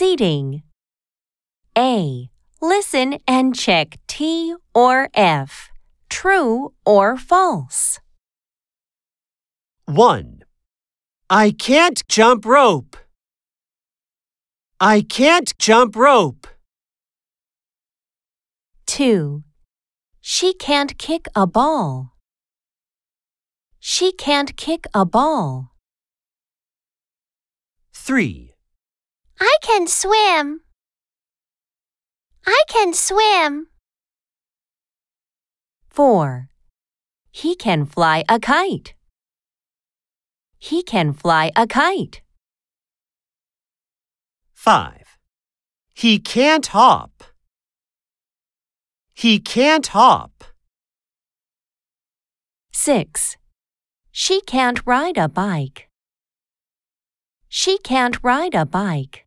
Seating. A. Listen and check T or F. True or false? 1. I can't jump rope. I can't jump rope. 2. She can't kick a ball. She can't kick a ball. 3. I can swim. I can swim. 4. He can fly a kite. He can fly a kite. 5. He can't hop. He can't hop. 6. She can't ride a bike. She can't ride a bike.